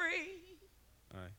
free. All right.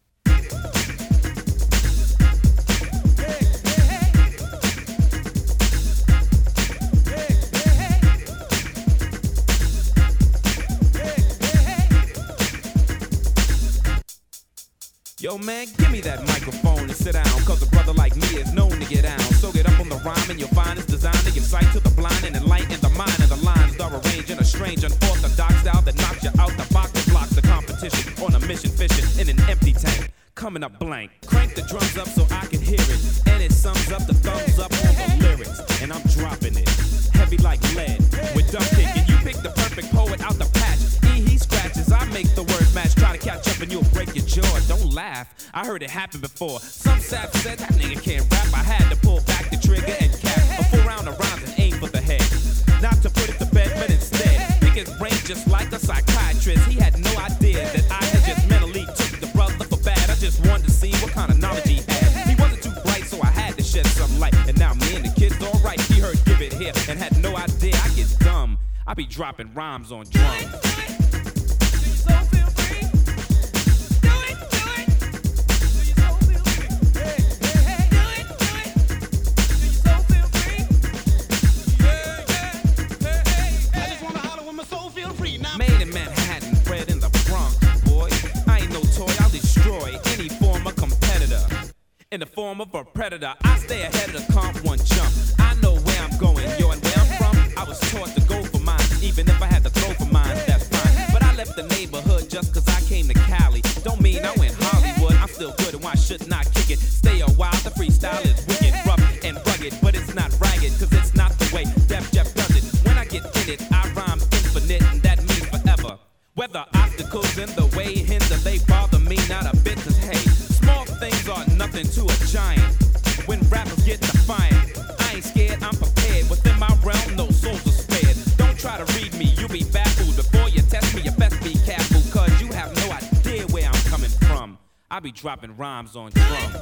Yo man, give me that microphone and sit down, cause a brother like me is known to get down. So get up on the rhyme and you'll find it's designed to give sight to the blind and enlighten the mind. And the lines are arranged in a strange, unorthodox style that knocks you out the box and blocks the competition on a mission fishing in an empty tank. Coming up blank. Crank the drums up so I can hear it. And it sums up the thumbs up on the lyrics. And I'm dropping it. Heavy like lead. With dumb kicking, you pick the perfect poet out the patch. He scratches, I make the word match. Try to catch up and you'll break your jaw. Don't laugh, I heard it happen before. Some sap said that nigga can't rap. I had to pull back the trigger and cap a full round of rhymes and aim for the head. Not to put it to bed, but instead pick his brain just like a psychiatrist. He had no idea that I had just mentally took the brother for bad. I just wanted to see what kind of knowledge he had. He wasn't too bright, so I had to shed some light. And now me and the kid's alright. He heard give it here and had no idea. I get dumb. I be dropping rhymes on drums. Made in Manhattan, bred in the Bronx, boy. I ain't no toy, I'll destroy any former competitor. In the form of a predator, I stay ahead of the comp one jump. I know where I'm going, yo, and where I'm from, I was taught to go for mine. Even if I had to throw for mine, that's fine. But I left the neighborhood just cause I came to Cali. Don't mean I went Hollywood, I'm still good and why should not kick it? Stay a while, the freestyle is wicked, rough and rugged, but it's not ragged, cause it's not the way Def Jef does it. When I get in it, I rhyme infinite, and that means forever. Whether obstacles in the way hinder, they bother me not a bit, cause hey, small things are nothing to a giant. When rappers get defiant, I ain't scared, I'm prepared. Within my realm, no souls are spared. Don't try to read me, you'll be baffled. Before you test me, you best be careful, cause you have no idea where I'm coming from. I be dropping rhymes on drums.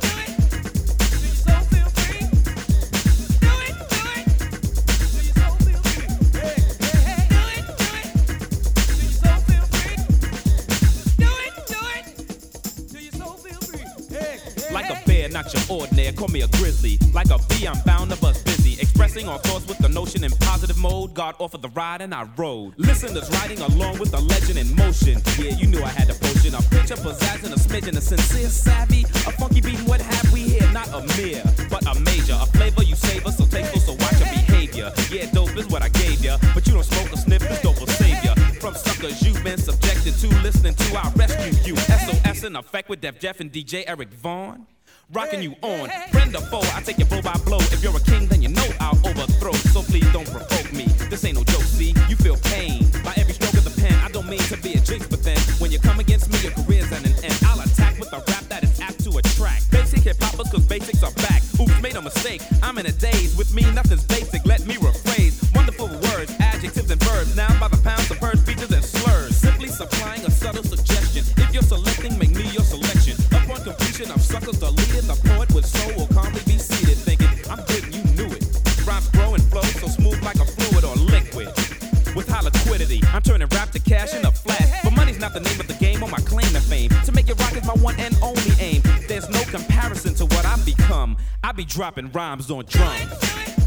Like a bear, not your ordinary, call me a grizzly. Like a bee, I'm bound to buzz busy. Expressing our thoughts with the notion in positive mode. God offered the ride and I rode. Listeners riding along with the legend in motion. Yeah, you knew I had the potion. A pitch, a pizzazz, and a smidgen. A sincere savvy, a funky beat, what have we here? Not a mere, but a major. A flavor you savor, so tasteful, so watch your behavior. Yeah, dope is what I gave ya, but you don't smoke or sniff, this dope will save ya. From suckers you've been subjected to, listening to, I rescue you. SOS in effect with Def Jef and DJ Eric Vaughn. Rocking you on, friend or foe, I take you blow by blow. If you're a king, then you know I'll overthrow. So please don't provoke me, this ain't no joke, see? You feel pain by every stroke of the pen. I don't mean to be a jinx, but then when you come against me, your career's at an end. I'll attack with a rap that is apt to attract basic hip-hoppers, cause basics are back. Oops, made a mistake, I'm in a daze. With me, nothing's basic, let me rephrase. Wonderful words, adjectives and verbs. Now by the pound, subvert features and slurs. Simply supplying a subtle suggestion. If you're selecting, make me your selection. Upon completion of suckers deleted, the poet with soul will calmly be seated, thinking, I'm good, you knew it. Rhymes grow and flow so smooth like a fluid or liquid. With high liquidity, I'm turning rap to cash in a flash. But money's not the name of the game or my claim to fame. To make it rock is my one and only aim. There's no comparison to what I've become. I be dropping rhymes on drums.